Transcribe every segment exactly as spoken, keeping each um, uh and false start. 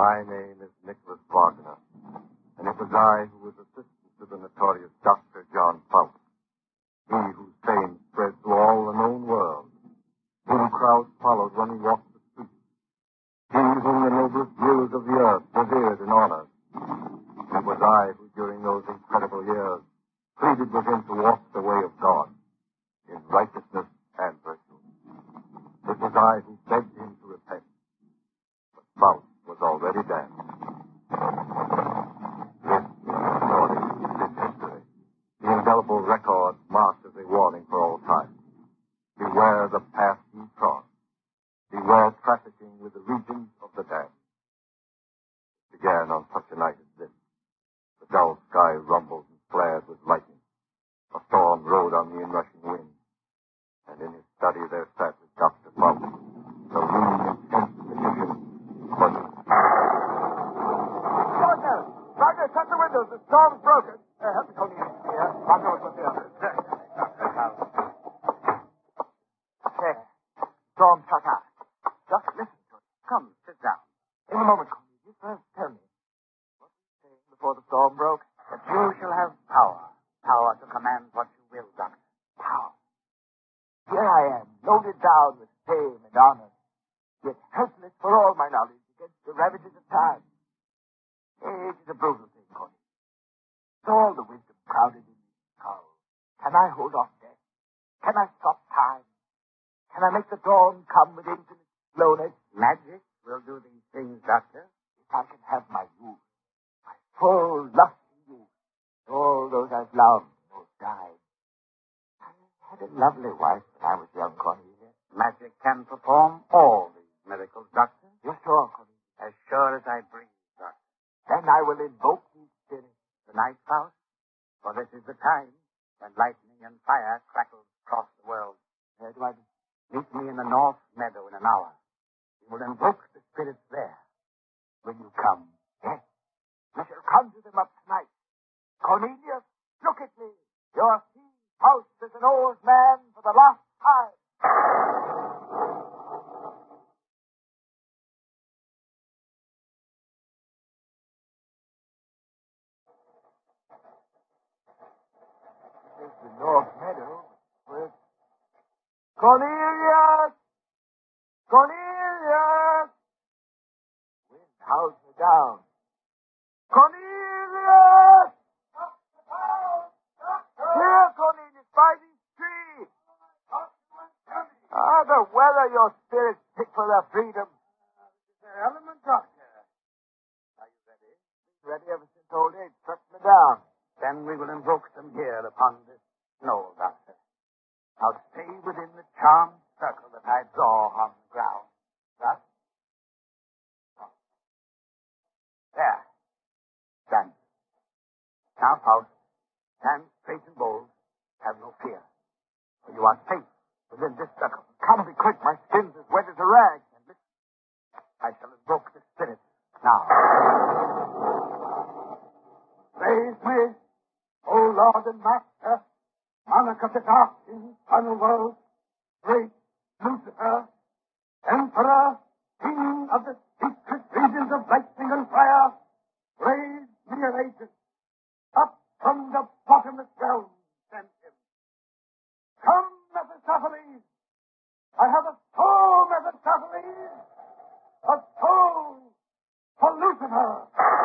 My name is Nicholas Wagner, and it was I who was assistant to the notorious Doctor John Faust, he whose fame spread through all the known world, whom crowds followed when he walked the streets, he whom the noblest rulers of the earth revered and honored. It was I who, during those incredible years, pleaded with him to walk the way of God, in righteousness and virtue. It was I who begged him to repent, but Faust was already dead. This is the story of his history, the indelible record marked as a warning for all time. Beware the path you trod. Beware trafficking with the regions of the damned. It began on such a night as this. The dull sky rumbled and flared with lightning. A storm rode on the inrushing wind. And in his study there sat with Doctor Faust, the rude and tense physician, but... Doctor! Doctor, shut the windows. The storm's broken. Uh, help me, Tony. Here. I'll go with the others. Doctor Faust. There. Storm shut out. Just listen to it. Come, sit down. In a moment, Tony. You first tell me. What were you saying before the storm broke? That you shall have power. Power to command what you will, Doctor. Power. Here I am, loaded down with fame and honor, yet helpless for all my knowledge against the ravages of time. Age is a brutal thing, Connie. With all the wisdom crowded in this skull, can I hold off death? Can I stop time? Can I make the dawn come with infinite slowness? Magic will do these things, Doctor. If I can have my youth, my full, lusty youth, all those I've loved, those died. I had a lovely wife when I was young, Cornelia. Magic can perform all these miracles, Doctor. You're sure, Cornelia? As sure as I breathe, Doctor. Then I will invoke these spirits. Tonight, Faust, for this is the time when lightning and fire crackles across the world. Where do I be? Meet me in the north meadow in an hour. We will invoke the spirits there. Will you come? Yes. We shall conjure them up tonight. Cornelius, look at me. You're seeing Faust as an old man for the last time. This is the North Meadow. Where's... Cornelius! Cornelius! Wind howls me down. Cornelius! Here, Cornelius, by these trees. Ah, the weather your spirits pick for their freedom. Their element, Doctor. Are you ready? Ready ever since old age struck me down. Then we will invoke them here upon this knoll, Doctor. Now stay within the charmed circle that I draw on the ground. Thus. There. Stand. Now, Faust, stand straight and bold. Have no fear. For you are safe within this circle. Come, be quick. My skin's as wet as a rag. And listen. I shall invoke the spirits now. Praise me, O Lord and Master, monarch of the dark infernal world, great Lucifer, Emperor, King of the secret regions of lightning and fire. Raise me an agent up from the bottomless realm. Send him. Come, Mephistopheles. I have a soul, Mephistopheles. A soul for Lucifer.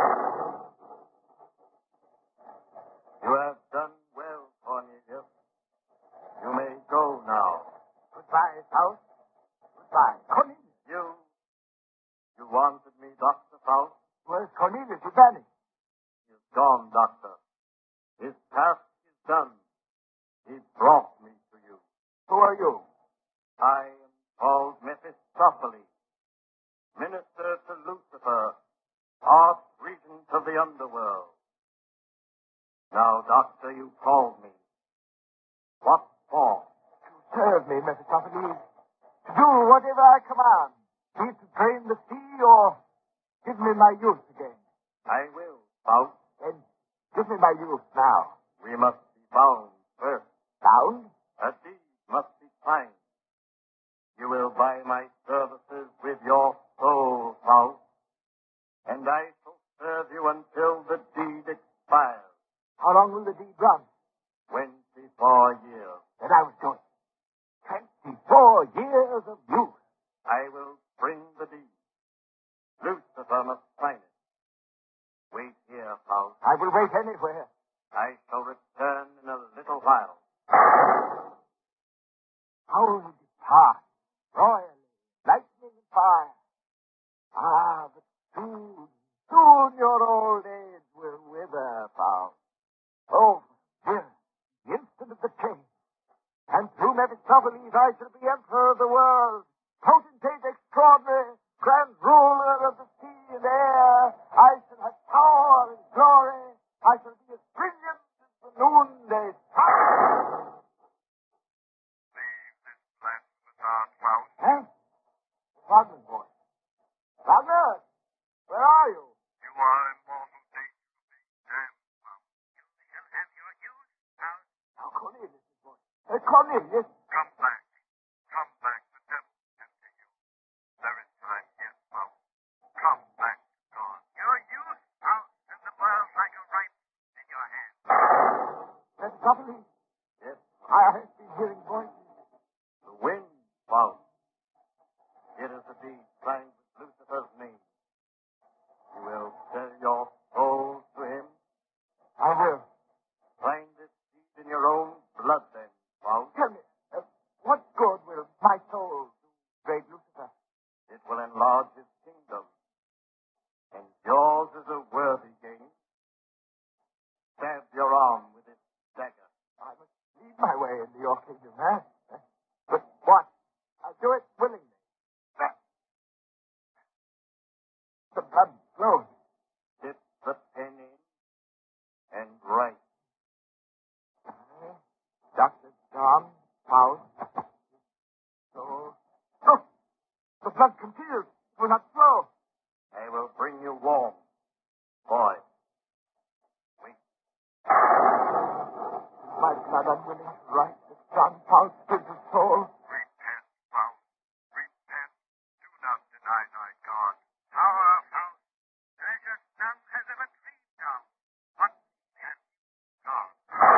You have done well, Cornelius. You may go now. Goodbye, Faust. Goodbye. Cornelius. You... You wanted me, Doctor Faust? Where's Cornelius? He vanished. He's gone, Doctor. His task is done. He brought me to you. Who are you? I am called Mephistopheles, minister to Lucifer, archregent of the underworld. Now, Doctor, you called me. What for? To serve me, Mephistopheles. To do whatever I command. Be it to drain the sea or give me my youth again. I will, Faust. Then give me my youth now. We must be bound first. Bound? A deed must be signed. You will buy my services with your soul, Faust. I shall serve you until the deed expires. How long will the deed run? Twenty-four years. Then I was doing. Twenty-four years of youth. I will bring the deed. Lucifer must sign it. Wait here, Faust. I will wait anywhere. I shall return in a little while. How will you depart? Royally, lightning and fire. Ah, but soon, soon your old age will wither, Faust. Oh, here, the instant of the change. And through Mephistopheles I shall be emperor of the world, potentate extraordinary, grand ruler of the sea and air. I shall have power and glory. I shall be as brilliant as the noonday sun. Leave this blasphemous art, Faust. Eh? Wagner's boy. Wagner, where are you? You are in mortal danger of being damned, Faust. You shall have your use, Faust. Oh, Cornelius' boy. Uh, Cornelius. Come back. Come back. The devil can to you. There is time yet, Faust. Come back to God. Your youth, Faust, and the world like a ripe in your hand. Mephistopheles. Yes, I have been hearing voices. the wind, Faust. It is a deed signed with Lucifer's name. You will sell your soul to him. I will. Sign this deed in your own blood, then, Faust. Tell me, uh, what good will my soul do, great Lucifer? It will enlarge his kingdom. And yours is a worthy gain. Stab your arm with this dagger. I must lead my way into your kingdom, eh? Eh? But what? I'll do it willingly. The blood flows. Dip the pen in and write. Eh? Doctor John Faust. So, look, the blood conceals. It will not flow. I will bring you warm. Boy, wait. My blood unwilling to write that John Faust gives his soul. Repent, Faust. Repent. Do not deny thy God. Power, Faust. Treasure none has ever dreamed of. But can God.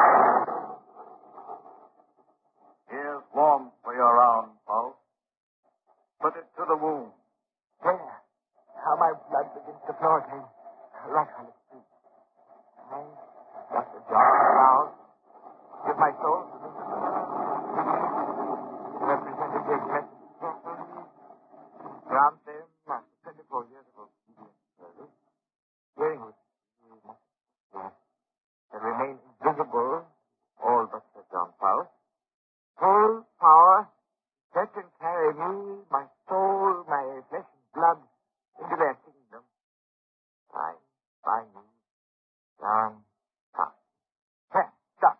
Here's warmth for your arm, Faust. Put it to the wound. There. How my blood begins to flow again. Right on its feet. I, Doctor John Faust, give my soul to the representative Mephistopheles. Grant them after twenty-four years of obedient service, hearing which you must yes, and remain invisible, all but Sir John Faust. Full power, fetch and carry me, my soul, my flesh and blood, into their kingdom. Signed by me, John Faust. There, stop.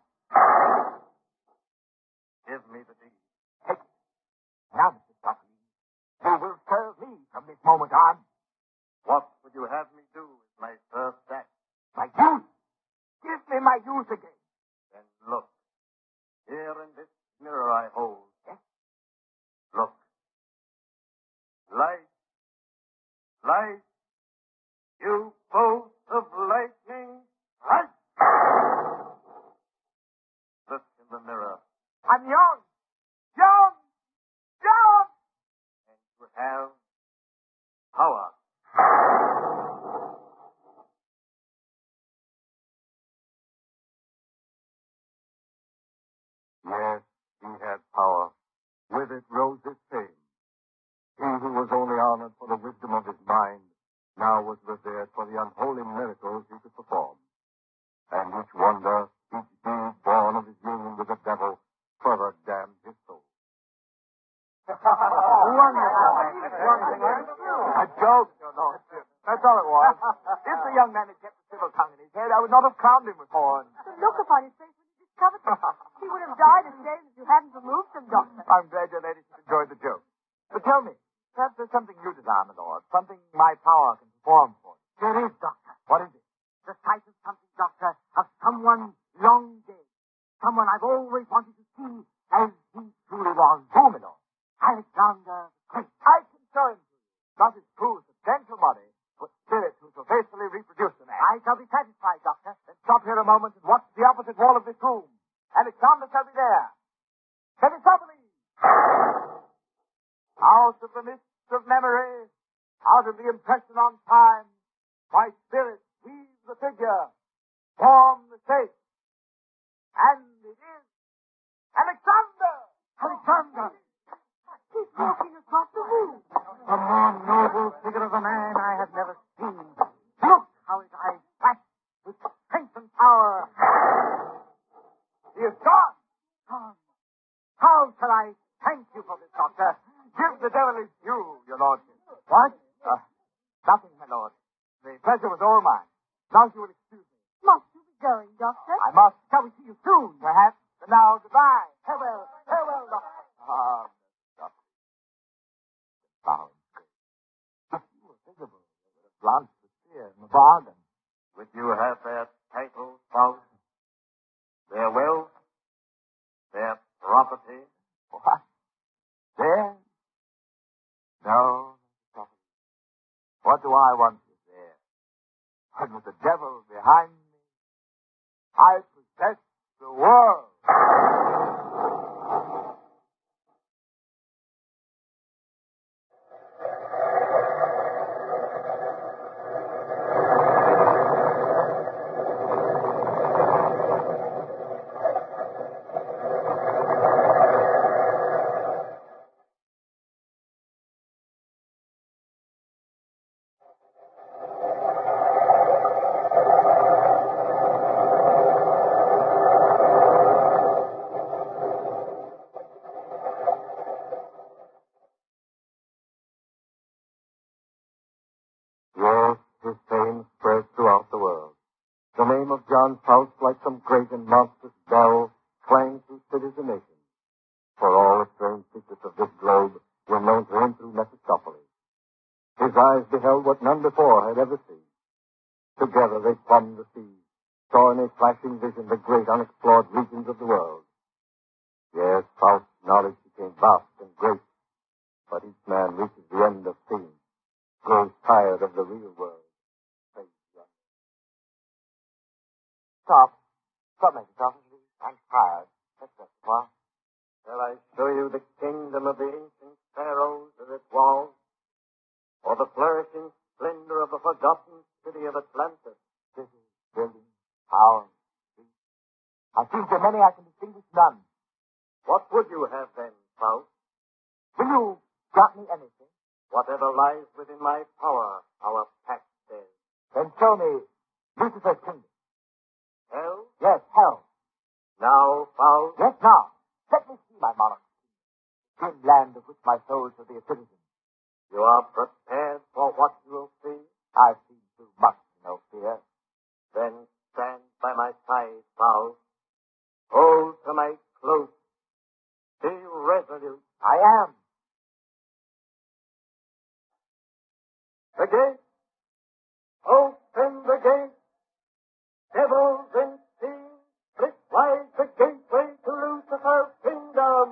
Give me the deed. Take it. Now, Mister Stockley, you will serve me from this moment on. What would you have me do with my first act? My youth. Give me my youth again. Then look. Here in this mirror I hold. Yes? Look. Light. Light. You bolt of lightning. Light. Look in the mirror. I'm young. Young. Young. And you have power. Yes, he had power. With it rose his fame. He who was only honored for the wisdom of his mind now was revered for the unholy miracles he could perform. And each wonder, each deed born of his union with the devil, further damned his soul. A joke, you know. That's all it was. If the young man had kept a civil tongue in his head, I would not have crowned him with horns. The look upon his face when he discovered them. He would have died as days if you hadn't removed them, Doctor. I'm glad your ladyship enjoyed the joke. But tell me, perhaps there's something you desire, my lord, something my power can perform for you. There is, Doctor. What is it? The sight of something, Doctor, of someone long dead. Someone I've always wanted to see as he truly was. Who, my lord? Alexander the Great. I can show him to you. Not his true, substantial body, but spirit who shall moment and watch the opposite wall of this room. Alexander shall be there. Mephistopheles! Out of the mists of memory, out of the impression on time, my spirit weaves the figure, form the shape. And it is Alexander! Alexander! He's walking across the room. A more noble figure of a man I have never seen. Look how his eyes flash with strength and power. He is gone! Gone. How shall I thank you for this, Doctor? Give the devil his due, your lordship. What? Uh, nothing, my lord. The pleasure was all mine. Now you will excuse me. Must you be going, Doctor? I must. Shall we see you soon, perhaps? And now, goodbye. Farewell. Farewell, doctor. Ah, doctor. Found. If you were visible, you would have glanced the spear in the bargain. Would you have their titles, Faust? Their wealth? Their property? What? There? No, doctor. What do I want with there? And with the devil behind me, I possess the world. Yes, his fame spread throughout the world. The name of John Faust, like some great and monstrous bell, clanged through cities and nations. For all the strange secrets of this globe were known to him through Mephistopheles. His eyes beheld what none before had ever seen. Together they plumbed the sea, saw in a flashing vision the great unexplored regions of the world. Yes, Faust's knowledge became vast and great, but each man reaches the end of seeing, grows tired of the real world. Stop. Stop, Mephistopheles. I'm tired. Let's rest a while. Shall I show you the kingdom of the ancient pharaohs and its walls? Or the flourishing splendor of the forgotten city of Atlantis? City, building, power, peace. I've seen so many I can distinguish none. What would you have then, Faust? Will you grant me anything? Whatever lies within my power, our pact says. Then show me Lucifer's kingdom. Hell? Yes, hell. Now, Faust? Yes, now. Let me see my monarch's kingdom. Grim land of which my soul shall be a citizen. You are prepared for what you will see? I've seen too much, no fear. Then stand by my side, Faust. Hold to my close. Be resolute. I am. The gate! Open the gate! Devils in sea, split wide the gateway to Lucifer's kingdom!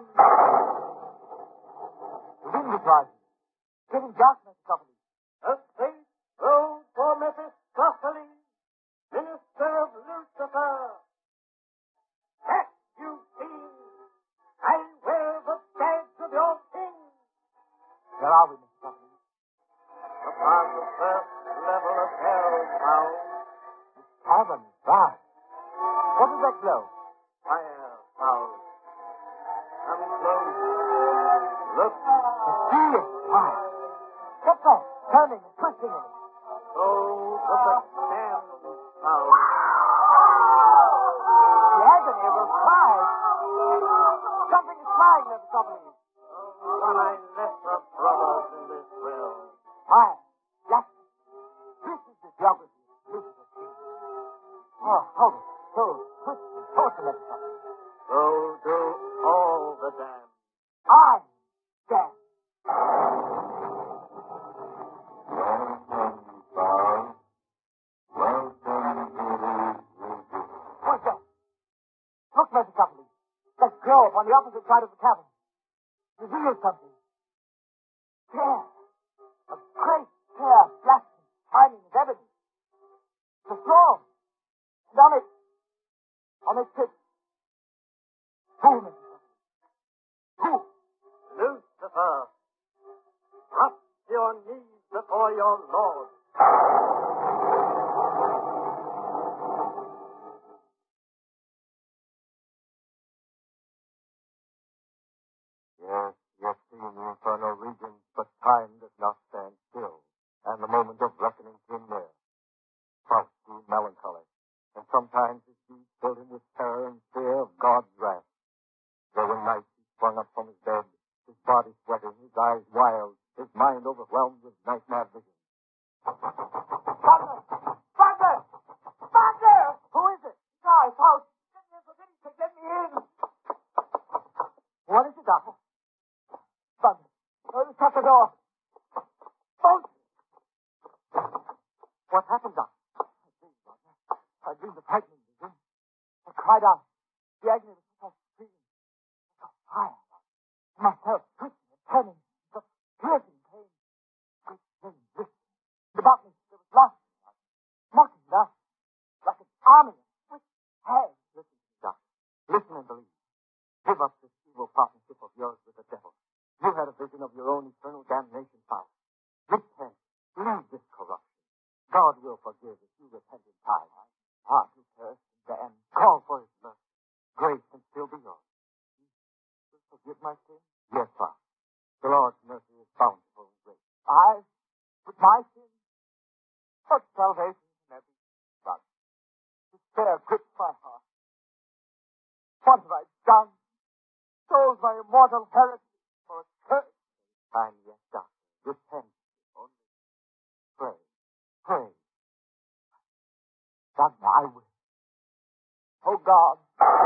The wind is rising. Getting dark, Mephistopheles. A safe road for Mephistopheles, minister of Lucifer. That you see, I wear the badge of your king. Where are we, Mephistopheles? Upon the first level of hell, now. Heaven, vast. What is that glow? Fire, Faust. Come close. Look. The sea is fire. What's that? Turning and twisting in it. Go to the stand, Faust. The agony of those cries. Something is flying, Mephistopheles. One I lesser brothers in this realm. Fire. Yes. This is the geography of Lucifer's kingdom. Oh, hold it. So, twist and torture, Mephistopheles. So do all the damned. I stand. Welcome, Faust. Welcome to Lucifer. What's that? Look, Mephistopheles. That glow upon the opposite side of the cavern. Reveals something. There. A great pair flashing, shining as ebony. The floor. And on it, your lord. Yes, yes, in the infernal regions, but time does not stand still, and the moment of reckoning came near. Faust grew melancholy, and sometimes his deeds filled him with terror and fear of God's wrath. There were nights he sprung up from his bed, his body sweating, his eyes wild, his mind overwhelmed with nightmare visions. Wagner! Wagner! Wagner! Who is it? Guy, Faust! Get me in, for goodness sake, get me in! What is it, Doctor? Wagner! Oh, shut the door! Faust! What happened, Doctor? I dreamed, Wagner. I dreamed a frightening vision. I cried out. The agony was so screaming. So fire. Myself twisting and turning. The piercing pain. Great things listening. About me, there was lost. Mocking us. Like an army of swift hands. Listen, Doctor. Listen and believe. Give up this evil partnership of yours with the devil. You had a vision of your own eternal damnation, Faust. Repent. Leave this corruption. God will forgive if you repent in time. Heart who cursed and damned. Call for his mercy. Grace can still be yours. You will forgive my sin? Yes, Faust. The Lord's mercy is bountiful and great. I? With my sin? But salvation can never be done. Despair grips my heart. What have I done? Sold my immortal heresy for a curse. Time yet, Doctor. Repent. Only pray. Pray. Doctor, I will. Oh, God.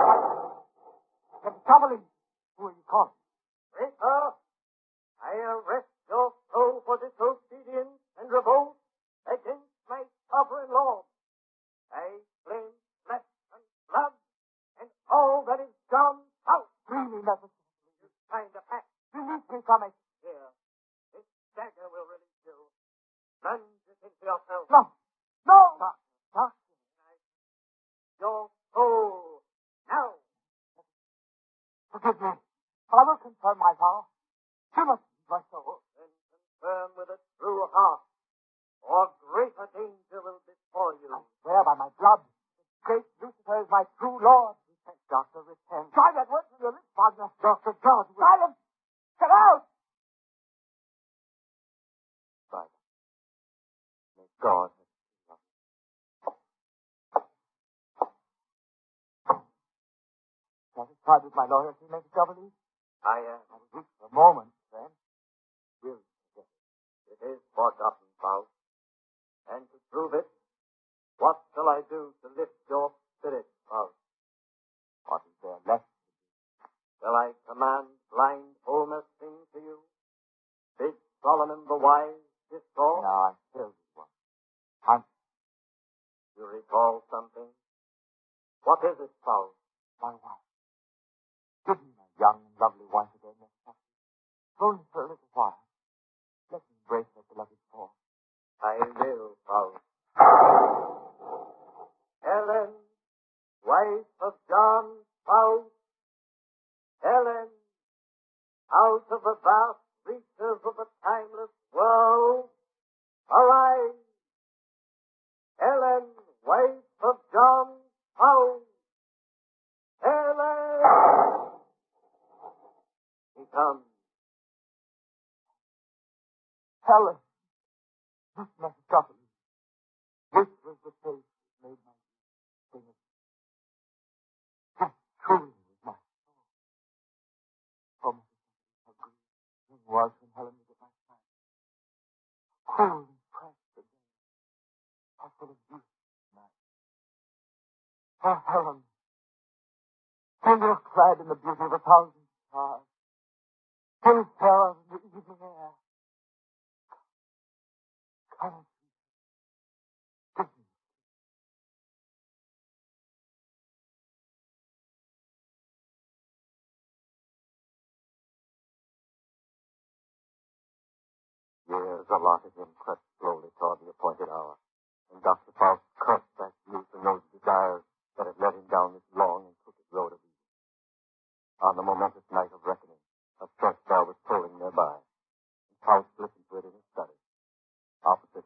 Cavalry. Who are you calling? Traitor, I arrest your soul for disobedience and revolt against my sovereign Lord. I claim flesh and blood and all that is gone out. Really necessary. You signed a pact. Release me from it. Here, this dagger will release you. Plunge it into yourself. No. No. Doctor. Doctor. Your soul. Now. Forgive me. I will confirm my vow. You must leave my soul. Then confirm with a true heart, or greater danger will befall you. I swear by my blood, great Lucifer is my true Lord. Repent, Doctor, repent. Try that word from your lips, Wagner. Doctor, God will... Silence! Get out! Silence. May God have seen us. Satisfied with my loyalty, Mister W? I am. I was weak for a moment, then. Will forget it. It is forgotten, Faust. And to prove it, what shall I do to lift your spirit, Faust? What is there left? Shall I command blind Homer sing to you? Bid Solomon the wise discourse? Now I tell you one. I'm... You recall something? What is it, Faust? My wife. Give me my young and lovely wife again, Mister W. Only for a little while. Let me embrace her beloved form. I will, Faust. Helen, wife of John Faust. Helen, out of the vast reaches of the timeless world, arise. Helen, wife of John Faust. Helen! He comes. Helen, this must suffer me. This was the face that made my thing of this truly was my soul. Oh, how grieved it was when Helen was at my side. Cool and pressed again. How full of youth tonight. Oh, Helen, when you're clad in the beauty of a thousand stars, full terror in the evening air, come, give me. Years allotted him crept slowly toward the appointed hour, and Doctor Faust cursed that youth and those desires that had led him down this long and crooked road of evil. On the momentous night of reckoning, a church bell was tolling nearby, and Faust listened to it in his study. Opposite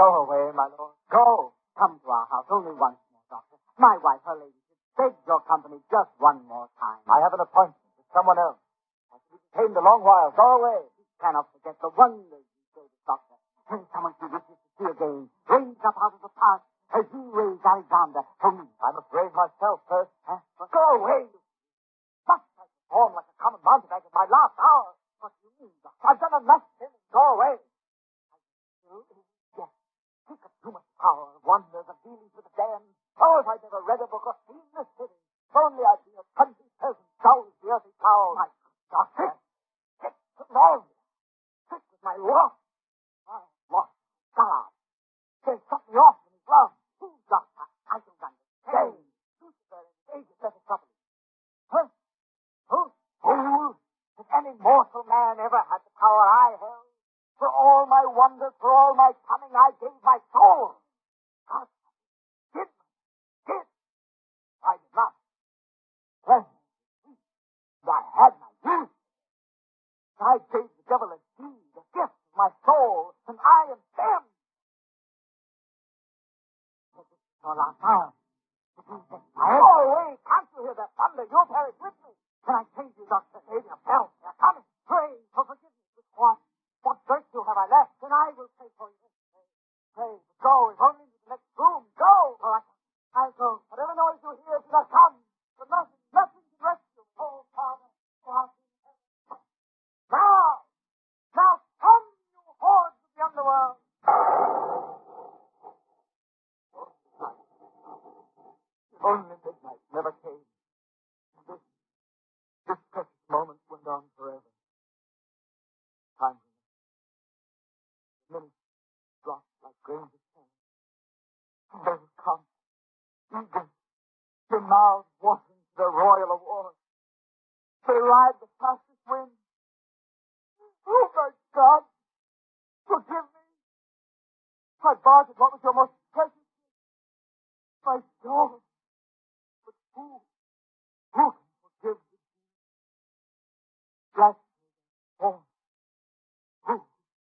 Go away, my lord. Go. Come to our house only once more, Doctor. My wife, her ladyship, begs your company just one more time. I have an appointment with someone else. I should be detained a long while. Go away. She cannot forget the wonders you showed us, Doctor. When someone she wishes to see again, raised up out of the past, as you raised Alexander for me. I must raise myself first. Huh? Go away. You must I perform like a common mountebank at my last hour. What do you mean, Doctor? I've done enough sinning. Go away. Yes. Think of too much power, wonders, of dealings with the damned. Oh, if I'd never read a book or seen the city. If only I'd be a country peasant, dull as the earthly cow. My Doctor. Get along. Sick with my loss. I have lost God. There's something off in his love. Who, Doctor? I don't understand. Lucifer and his agent Mephistopheles. Huh? Who? Fool! Has any mortal man ever had the power I held? For all my wonders, for all my cunning, I gave my soul. God, did, did. I did not. Pleasant, sweet, and I had my use. I gave the devil a deed, a gift of my soul, and I am damned. But this is your last hour. It is this fire. Go away. Can't you hear that thunder? You'll perish with me. Can I change you, Doctor? Maybe a bell. They're coming. Pray for forgiveness with what? What virtue have I left? Then I will pray for you. Pray, pray, go, if only to the next room. Go! All right. I'll go. Whatever noise you hear, do not come. For nothing, nothing can rescue. Oh, Father, God in heaven. Now! Now come, you hordes of the underworld! If only midnight never came. This, this precious moment went on forever. Time minutes dropped like grains of sand. And they will come, eager, their mouths watering to their royal award. They ride the fastest wind. Oh, my God, forgive me. I bartered what was your most precious gift, my soul. But who, who can forgive the deed? Blasphemy, oh, who?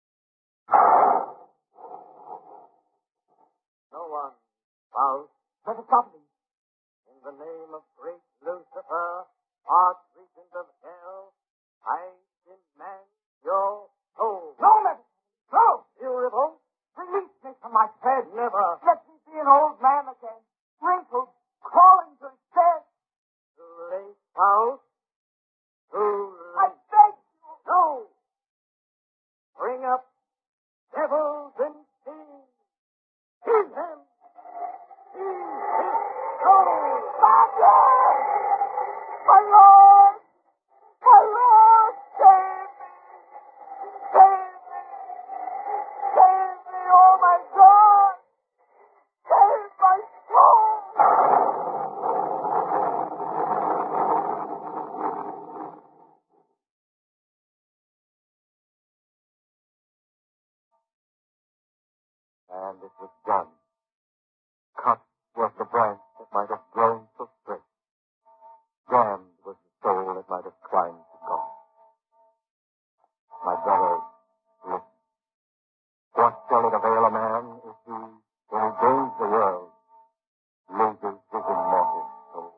No one bows. Mephistopheles. In the name of great Lucifer, archregent of hell, I demand your soul. No, Mephistopheles, no! You revolt? Release me from my bed. Never. Let me be an old man again, wrinkled, crawling to his bed. Too late, Faust. Too I late. beg you. No! Bring up devils and fiends. Seize them! Seize his soul! Father! My Lord! My Lord! Save me! Save me! Save me, oh my God! Save my soul! And it was done. Cut was the branch that might have grown so straight. Damned was the soul that might have climbed to God. My brothers, listen. What shall it avail a man if he, when he gains the world, loses his immortal soul?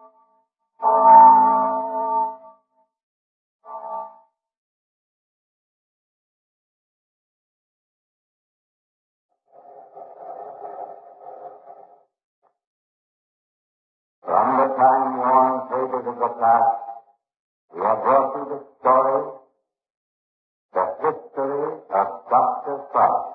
From the time-worn pages of the past, we have brought you the story, the history of Doctor Faust.